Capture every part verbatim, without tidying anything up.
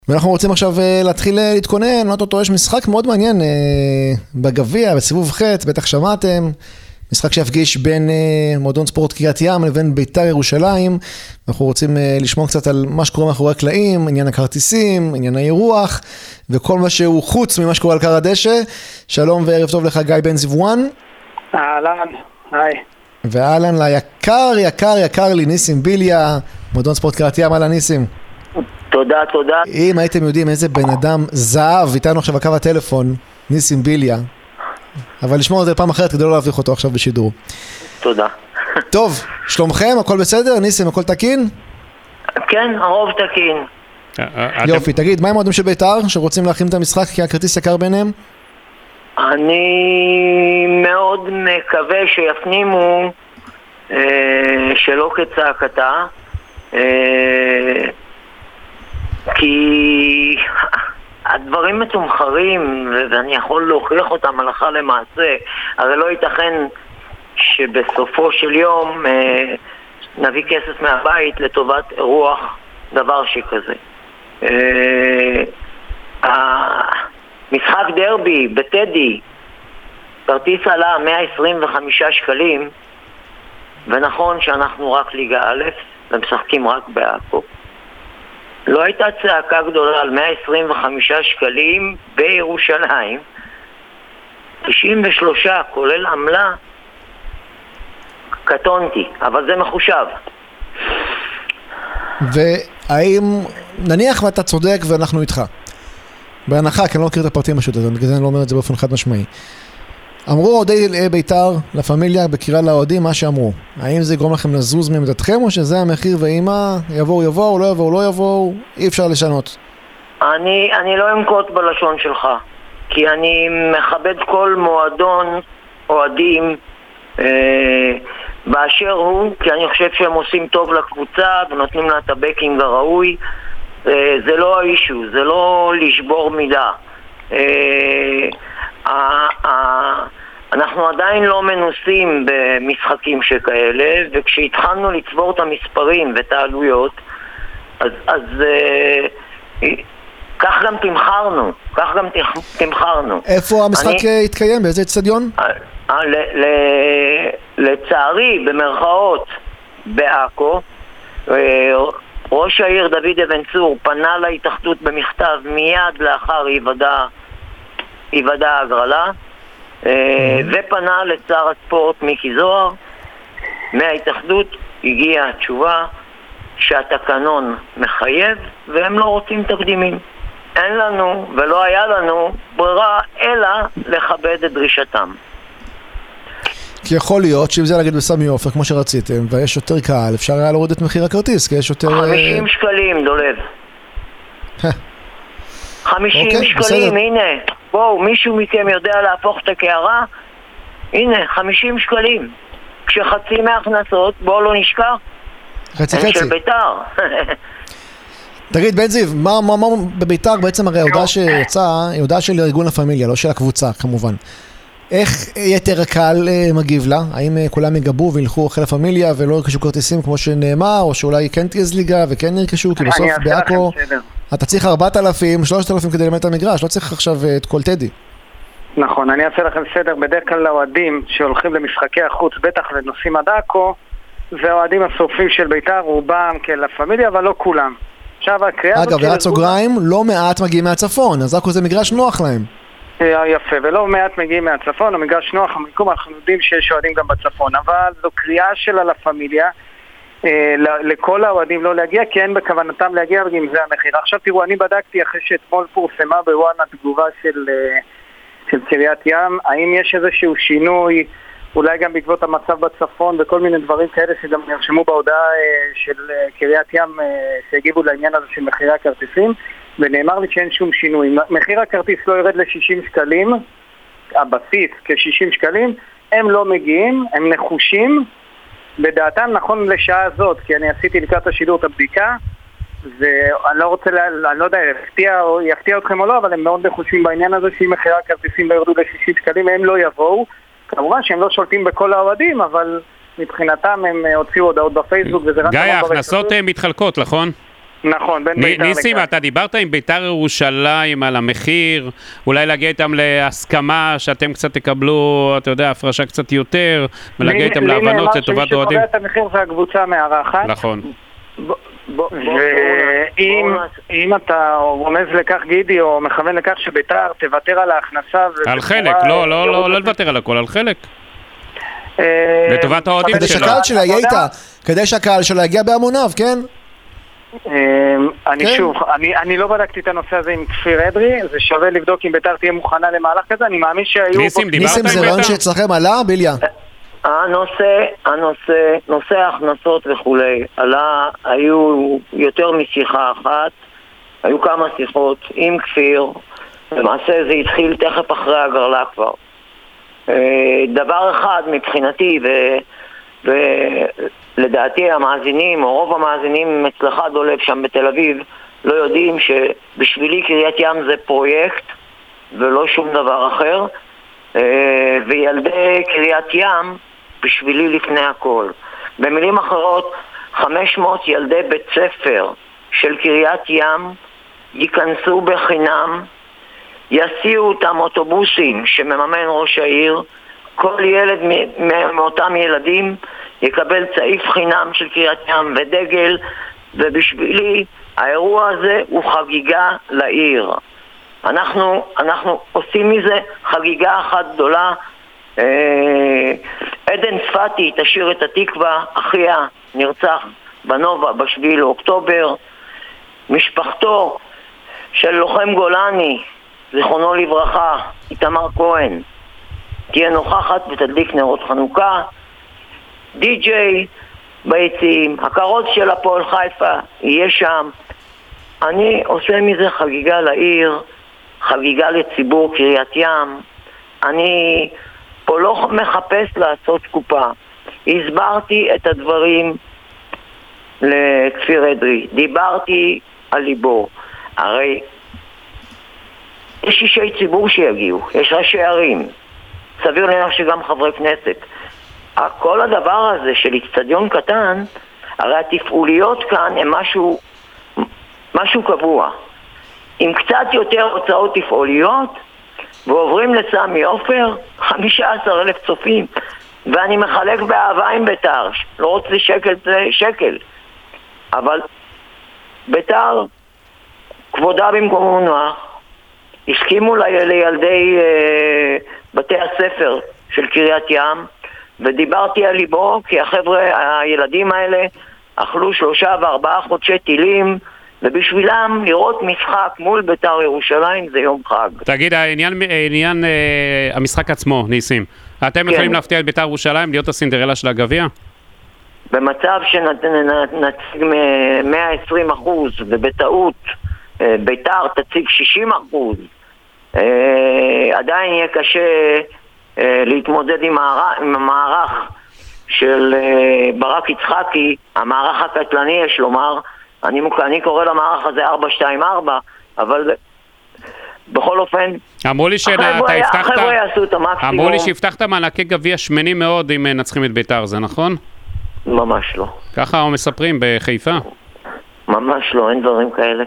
ואנחנו רוצים עכשיו להתחיל להתכונן, לא טוטו, יש משחק מאוד מעניין בגביע, בסיבוב ח', בטח שמעתם, משחק שיפגיש בין מועדון ספורט קריית ים לבין בית"ר ירושלים, אנחנו רוצים לשמוע קצת על מה שקורה מאחורי הקלעים, עניין הכרטיסים, עניין האירוח, וכל מה שהוא חוץ ממה שקורה על קר הדשא. שלום וערב טוב לך גיא בן זיוואן. אהלן, היי. ואהלן ליקר, יקר, יקר לי ניסים ביליה, מועדון ספורט קריית ים. אהלן ניסים. תודה, תודה. אם הייתם יודעים איזה בן אדם זהב, איתנו עכשיו בקו הטלפון, ניסים ביליה, אבל לשמור על זה פעם אחרת כדי לא להביך אותו עכשיו בשידור. תודה. טוב, שלומכם, הכל בסדר? ניסים, הכל תקין? כן, הרוב תקין. יופי, תגיד, מה עם מועדונים של בית"ר שרוצים להכין את המשחק כי הכרטיס יקר ביניהם? אני מאוד מקווה שיפנימו שלא כצעקתה, כי הדברים מתומחרים ואני יכול להוכיח אותם הלכה למעשה. הרי לא ייתכן שבסופו של יום אה, נביא כסף מהבית לטובת אירוח דבר שכזה. אה, המשחק דרבי בטדי, כרטיס עלה מאה עשרים וחמישה שקלים, ונכון שאנחנו רק ליגה א' ומשחקים רק בעכו. לא הייתה צעקה גדולה על מאה עשרים וחמישה שקלים בירושלים, תשעים ושלושה כולל עמלה, קטונתי, אבל זה מחושב. והאם, נניח ואתה צודק ואנחנו איתך, בהנחה, כי אני לא מכיר את הפרטים פשוט, אז בגלל זה אני לא אומר את זה באופן חד משמעי. אמרו אוהדי בית"ר לפמיליה בקריאה לאוהדים מה שאמרו. האם זה יגרום לכם לזוז מעמדתכם או שזה המחיר ואימא יבואו יבואו, לא יבואו לא יבואו, אי אפשר לשנות? אני, אני לא אמקוט בלשון שלך, כי אני מכבד כל מועדון אוהדים אה, באשר הוא, כי אני חושב שהם עושים טוב לקבוצה ונותנים לה את הבקינג הראוי. אה, זה לא האישו, זה לא לשבור מידה. אה, אנחנו עדיין לא מנוסים במשחקים שכאלה, וכשהתחלנו לצבור את המספרים ואת העלויות, אז, אז כך גם תמחרנו, כך גם תמחרנו. איפה המשחק התקיים? באיזה אצטדיון? לצערי, במרכאות, בעכו, ראש העיר דוד אבן צור פנה להתאחדות במכתב מיד לאחר היוודע היוודע הגרלה, ופנה לשר הספורט מיקי זוהר. מההתאחדות הגיעה התשובה שהתקנון מחייב והם לא רוצים תקדימים. אין לנו ולא היה לנו ברירה אלא לכבד את דרישתם. כי יכול להיות שאם זה להגיד בסמי עופר כמו שרציתם ויש יותר קהל, אפשר היה להוריד את מחיר הכרטיס, כי יש יותר חמישים שקלים דולב. חמישים אוקיי, שקלים, בסדר. הנה, בואו, מישהו מכם יודע להפוך את הקערה? הנה, חמישים שקלים. כשחצי מההכנסות, בואו לא נשכח, חצי הם חצי. של בית"ר. תגיד בן זיו, מה, מה, מה בבית"ר בעצם הרי ההודעה שיצאה, היא הודעה של ארגון הפמיליה, לא של הקבוצה כמובן. איך יתר הקהל מגיב לה? האם כולם יגבו וילכו אחרי הפמיליה ולא ירכשו כרטיסים כמו שנאמר, או שאולי כן תהיה זליגה וכן ירכשו, כי בסוף בעכו אתה צריך ארבעת אלפים, שלושת אלפים כדי למד את המגרש, לא צריך עכשיו את כל טדי. נכון, אני אעשה לכם סדר. בדרך כלל לאוהדים שהולכים למשחקי החוץ, בטח ונוסעים עד עכו, והאוהדים הסופים של בית"ר, רובם כאל הפמיליה, אבל לא כולם. עכשיו הקריאה... אגב, ועד סוגריים, לא מעט מגיעים מהצפון, אז עכו זה מגרש נוח להם. יפה, ולא מעט מגיעים מהצפון, המגרש נוח, המקום, אנחנו יודעים שיש אוהדים גם בצפון, אבל זו קריאה שלה לפמיליה, לכל האוהדים לא להגיע, כי אין בכוונתם להגיע, וגם זה המחיר. עכשיו תראו, אני בדקתי אחרי שאתמול פורסמה בוואן התגובה של, של קריית ים, האם יש איזשהו שינוי, אולי גם בעקבות המצב בצפון וכל מיני דברים כאלה שגם נרשמו בהודעה של קריית ים שהגיבו לעניין הזה של מחירי הכרטיסים, ונאמר לי שאין שום שינוי. מחיר הכרטיס לא ירד ל-שישים שקלים, הבסיס כ-שישים שקלים, הם לא מגיעים, הם נחושים, בדעתם נכון לשעה הזאת, כי אני עשיתי לקראת השידור את הבדיקה, ואני לא רוצה, אני לא יודע, יפתיע, יפתיע אתכם או לא, אבל הם מאוד נחושים בעניין הזה, שאם מחירי הכרטיסים לא ירדו ל-שישים שקלים, הם לא יבואו. כמובן שהם לא שולטים בכל האוהדים, אבל מבחינתם הם הוציאו הודעות בפייסבוק, וזה רק... גיא, ההכנסות מתחלקות, נכון? נכון, בין ביתר... ניסים, אתה דיברת עם ביתר ירושלים על המחיר, אולי להגיע איתם להסכמה שאתם קצת תקבלו, אתה יודע, הפרשה קצת יותר, ולהגיע איתם להבנות לטובת אוהדים. לי נאמר שמי שקובע את המחיר זה הקבוצה מארחת. נכון. ואם אתה רומז לכך גידי או מכוון לכך שביתר תוותר על ההכנסה על חלק, לא, לא לוותר על הכל, על חלק לטובת האוהדים שלו, כדי שהקהל שלה יהיה איתה, כדי שהקהל שלה יגיע בהמוניו, כן? אני שוב, אני לא בדקתי את הנושא הזה עם כפיר אדרי, זה שווה לבדוק אם ביתר תהיה מוכנה למהלך כזה, אני מאמין שהיו... ניסים, זה רעיון שאצלכם עלה, ביליה? הנושא, הנושא, נושא ההכנסות וכולי, עלה, היו יותר משיחה אחת, היו כמה שיחות עם כפיר, למעשה זה התחיל תכף אחרי הגרלה כבר. דבר אחד מבחינתי, ולדעתי המאזינים, או רוב המאזינים אצלך דולב שם בתל אביב, לא יודעים שבשבילי קריית ים זה פרויקט, ולא שום דבר אחר, וילדי קריית ים בשבילי לפני הכל. במילים אחרות, חמש מאות ילדי בית ספר של קריית ים ייכנסו בחינם, יסיעו אותם אוטובוסים שמממן ראש העיר, כל ילד מאותם ילדים יקבל צעיף חינם של קריית ים ודגל, ובשבילי האירוע הזה הוא חגיגה לעיר. אנחנו, אנחנו עושים מזה חגיגה אחת גדולה. עדן ספתי תשאיר את התקווה, אחיה נרצח בנובה בשביעי לאוקטובר, משפחתו של לוחם גולני זיכרונו לברכה איתמר כהן תהיה נוכחת ותדליק נרות חנוכה, די-ג'יי ביציעים, הקרות של הפועל חיפה יהיה שם. אני עושה מזה חגיגה לעיר, חגיגה לציבור קריית ים. אני פה לא מחפש לעשות קופה. הסברתי את הדברים לכפיר אדרי, דיברתי על ליבו. הרי יש אישי ציבור שיגיעו, יש ראשי ערים, סביר להניח שגם חברי כנסת. כל הדבר הזה של אצטדיון קטן, הרי התפעוליות כאן הם משהו, משהו קבוע. עם קצת יותר הוצאות תפעוליות, ועוברים לסמי עופר, חמישה עשר אלף צופים, ואני מחלק באהבה עם ביתר, לא רוצה שקל זה שקל, אבל ביתר, כבודה במקום מונח, הסכימו לילדי אה, בתי הספר של קריית ים, ודיברתי על ליבו, כי החבר'ה, הילדים האלה, אכלו שלושה וארבעה חודשי טילים, ובשבילם לראות משחק מול ביתר ירושלים זה יום חג. תגיד, העניין, העניין אה, המשחק עצמו, ניסים, אתם כן. יכולים להפתיע את ביתר ירושלים, להיות הסינדרלה של הגביע? במצב שנציג מאה ועשרים אחוז, ובטעות אה, ביתר תציג שישים אחוז, אה, עדיין יהיה קשה אה, להתמודד עם, הער... עם המערך של אה, ברק יצחקי, המערך הקטלני יש לומר, אני, אני קורא למערך הזה ארבע שתיים ארבע, אבל בכל אופן אמרו לי שאתה הבטחת אמרו לי שהבטחת מענקי גביע שמנים מאוד אם נצחים את ביתר, זה נכון? ממש לא. ככה מספרים בחיפה? ממש לא, אין דברים כאלה.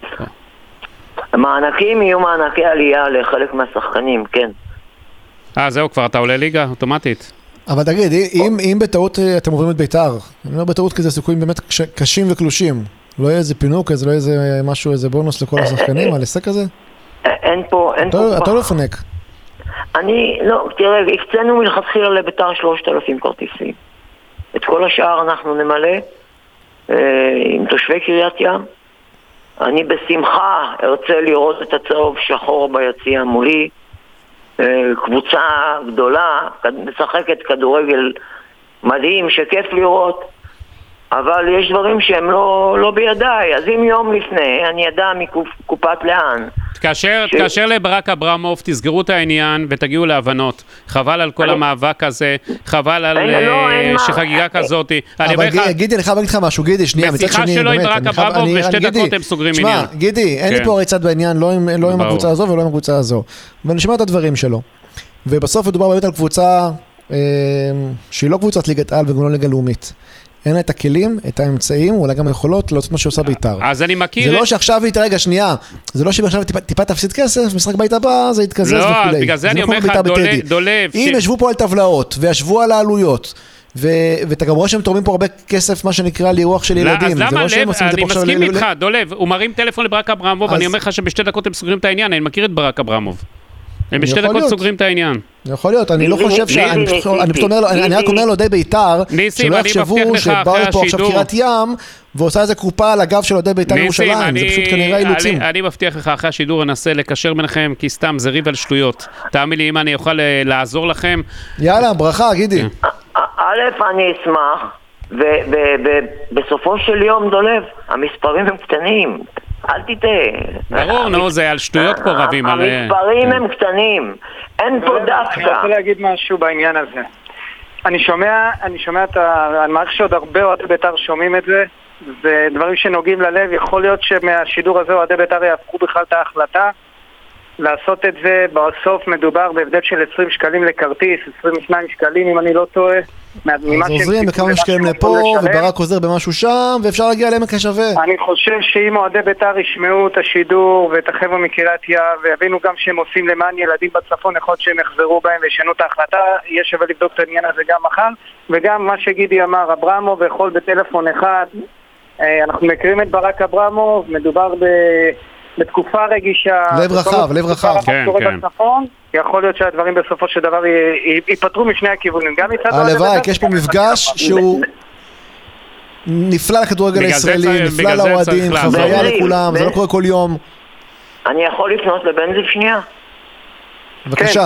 המענקים יהיו מענקי עלייה לחלק מהשחקנים, כן. אה, זהו, כבר אתה עולה ליגה אוטומטית. אבל תגיד, אם, אם בטעות אתם עוברים את ביתר, אני אומר בטעות כי זה סיכויים באמת קשים וקלושים, לא יהיה איזה פינוק, לא יהיה איזה משהו, איזה בונוס לכל השחקנים, על עסק הזה? אין פה, אין פה. אתה לא פנק. אני, לא, תראה, הקצנו מלכתחילה לביתר שלושת אלפים כרטיסים. את כל השאר אנחנו נמלא עם תושבי קריית ים. אני בשמחה ארצה לראות את הצהוב שחור ביציע מולי, קבוצה גדולה, משחקת כדורגל מדהים שכיף לראות, אבל יש דברים שהם לא, לא בידיי. אז אם יום לפני אני ידע מקופת לאן תקשר, ש... תקשר לברק אברמוב, תסגרו את העניין ותגיעו להבנות. חבל על כל אני... המאבק הזה, חבל על אין, לא, אין שחגיגה מה... כזאת. אבל גידי, גידי, אני חייב להגיד לך משהו, גידי, שנייה, מצד שני, שלו עם ברק אברמוב, ושתי דקות הם סוגרים שמה, עניין. גידי, אין לי פה ריצת בעניין, לא עם, לא עם הקבוצה הזו ולא עם הקבוצה הזו. ואני שומע את הדברים שלו. ובסוף מדובר באמת על קבוצה אה, שהיא לא קבוצת ליגת על וגם לא ליגה לאומית. אין לה את הכלים, את האמצעים, אולי גם היכולות לעשות מה שעושה בית"ר. אז אני מכיר... זה לא שעכשיו היא, רגע, שנייה, זה לא שעכשיו טיפה, טיפה תפסיד כסף, משחק בית הבא, זה יתקזז לא, וכולי. לא, בגלל זה אני אומר לך, דולב... אם ישבו פה על טבלאות, וישבו על העלויות, ואתה גם רואה שהם תורמים פה הרבה כסף, מה שנקרא, לאירוח של ילדים. אז למה לב, אני מסכים איתך, דולב, הוא מרים טלפון לברק אברמוב, אני אומר לך שבשתי דקות הם סוגרים את העניין, אני מכיר את ברק אברמוב. הם בשתי דקות סוגרים את העניין. יכול להיות, אני לא חושב ש... אני רק אומר לו די בית"ר, שלא יחשבו שבאו לפה עכשיו קריית ים, ועושה איזה קופה על הגב של עודי בית"ר ירושלים, זה פשוט כנראה אילוצים. אני מבטיח לך, אחרי השידור אנסה לקשר ביניכם, כי סתם זה ריב על שטויות. תאמין לי, אם אני אוכל לעזור לכם... יאללה, ברכה, גידי. א', אני אשמח, ובסופו של יום, דולב, המספרים הם קטנים. אל תטעה. ברור, נו, זה על שטויות פה רבים. המספרים הם קטנים. אין פה דווקא. אני רוצה להגיד משהו בעניין הזה. אני שומע, אני שומע את ה... אני מעריך שעוד הרבה אוהדי בית"ר שומעים את זה, ודברים שנוגעים ללב, יכול להיות שמהשידור הזה אוהדי בית"ר יהפכו בכלל את ההחלטה לעשות את זה. בסוף מדובר בהבדל של עשרים שקלים לכרטיס, עשרים ושניים שקלים אם אני לא טועה. אז עוזרים בכמה שקלים לפה, וברק עוזר במשהו שם, ואפשר להגיע לעמק השווה. אני חושב שאם אוהדי בית"ר ישמעו את השידור ואת החבר'ה מקריית ים, ויבינו גם שהם עושים למען ילדים בצפון, יכול להיות שהם יחזרו בהם וישנו את ההחלטה, יהיה שווה לבדוק את העניין הזה גם מחר. וגם מה שגידי אמר, אברמוב יכול בטלפון אחד, אנחנו מכירים את ברק אברמוב, מדובר ב... בתקופה רגישה... לב רחב, לב רחב. כן, כן. בצפון, יכול להיות שהדברים בסופו של דבר ייפטרו משני הכיוונים. גם מצד... הלוואי, כי יש פה מפגש שהוא נפלא לכדורגל הישראלי, נפלא לאוהדים, חוויה לכולם, זה לא קורה כל יום. אני יכול לפנות לבן זיו שנייה? בבקשה.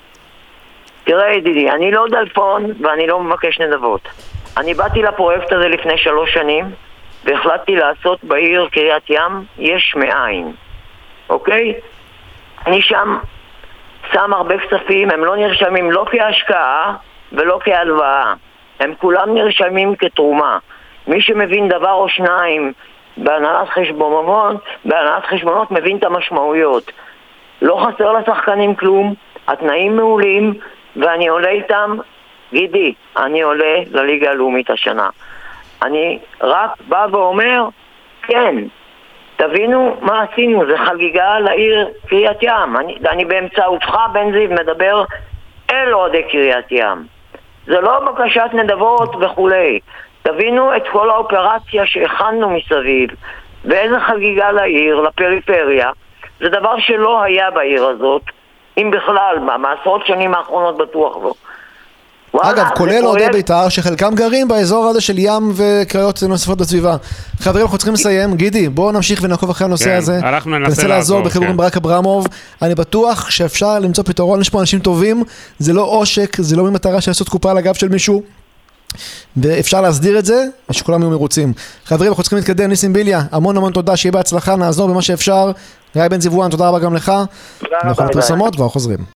תראה ידידי, אני לא דלפון ואני לא מבקש נדבות. אני באתי לפרויקט הזה לפני שלוש שנים, והחלטתי לעשות בעיר קריית ים יש מאין, אוקיי? אני שם שם הרבה כספים, הם לא נרשמים לא כהשקעה ולא כהלוואה, הם כולם נרשמים כתרומה. מי שמבין דבר או שניים בהנהלת חשבונות, בהנהלת חשבונות מבין את המשמעויות. לא חסר לשחקנים כלום, התנאים מעולים, ואני עולה איתם, גידי, אני עולה לליגה הלאומית השנה. אני רק בא ואומר, כן, תבינו מה עשינו, זה חגיגה לעיר קריית ים. אני, אני באמצעותך, בן זיו, מדבר אל אוהדי קריית ים. זה לא בקשת נדבות וכולי. תבינו את כל האופרציה שהכנו מסביב, ואיזה חגיגה לעיר, לפריפריה. זה דבר שלא היה בעיר הזאת, אם בכלל, בעשרות שנים האחרונות בטוח לא. אגב, כולל אוהדי בית"ר שחלקם גרים באזור הזה של ים וקריות נוספות בסביבה. חברים, אנחנו צריכים לסיים. גידי, בואו נמשיך ונעקוב אחרי הנושא הזה. אנחנו ננסה לעזור בחיבור עם ברק אברמוב. אני בטוח שאפשר למצוא פתרון, יש פה אנשים טובים, זה לא עושק, זה לא ממטרה של לעשות קופה על הגב של מישהו, ואפשר להסדיר את זה, ושכולם יהיו מרוצים. חברים, אנחנו צריכים להתקדם. ניסים ביליה, המון המון תודה, שיהיה בהצלחה, נעזור במה שאפשר. גיא בן זיו, תודה רבה גם לך. תודה רבה. אנחנו פרסומות כבר חוזרים.